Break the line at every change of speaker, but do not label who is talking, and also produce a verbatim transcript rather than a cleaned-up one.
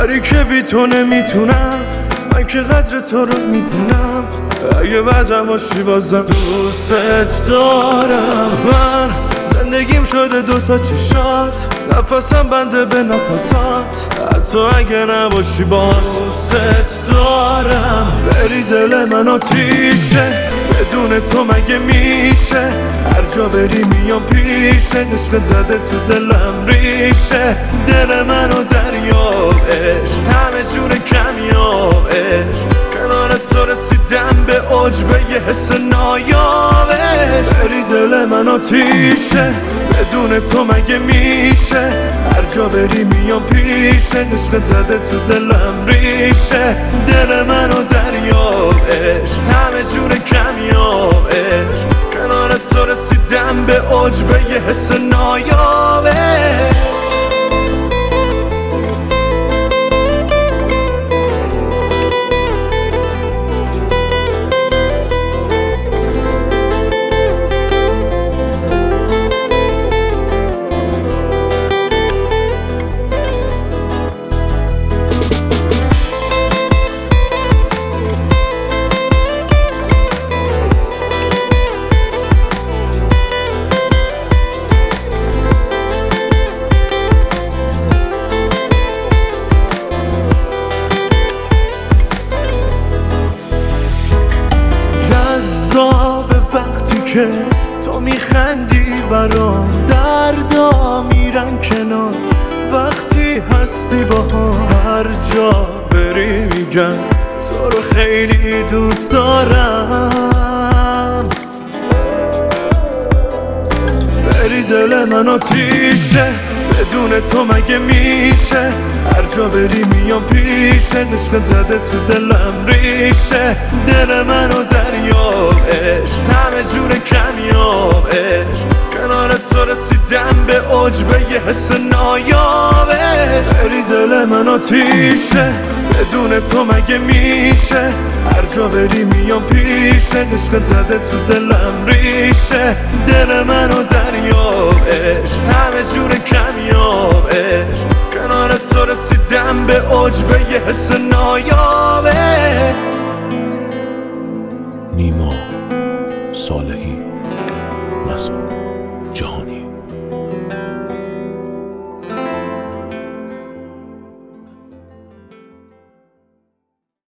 ولی که بی تو نمیتونم، من که قدر تو رو میدونم. اگه بعدم باشی بازم دوست دارم. من زندگیم شده دوتا چشات، نفسم بنده به نفسات. حتی اگه نباشی باز دوست دارم. بری دل من آتیشه، بدون تو مگه میشه؟ هر جا بری میام پیشه، عشق زده تو دلم ریشه. دل منو دریاب عشق، همه جور کمیاب عشق. کنار تو رسیدم به عجبه یه حس نایاب عشق. بری دل من آتیشه، بدون تو مگه میشه؟ هر جا بری میام پیشه، عشق زده تو دلم ریشه. دل منو دریاب عشق، همه جور کمیاب عشق. کنار تو رسیدم به عجبه یه حس نایاب عشق. جذاب وقتی که تو میخندی برام، دردا میرن کنار وقتی هستی با هم. هر جا بری میگن تو رو خیلی دوست دارم. بری دل من آتیشه، بدون تو مگه میشه؟ هر جا بری میام پیشه، عشق زده تو دلم ریشه. دل منو دریاب عشق، همه جور کمیاب عشق. کنار تو رسیدم به عجبه یه حس نایاب عشق. بری دل من آتیشه، بدون تو مگه میشه؟ هر جا بری میام پیشه، عشق زده تو دلم ریشه. دل منو دریاب عشق، همه جور کمیاب عشق. کنار تو رسیدم به عجبه یه حس نایاب عشق.
نیما صالحی مسعود.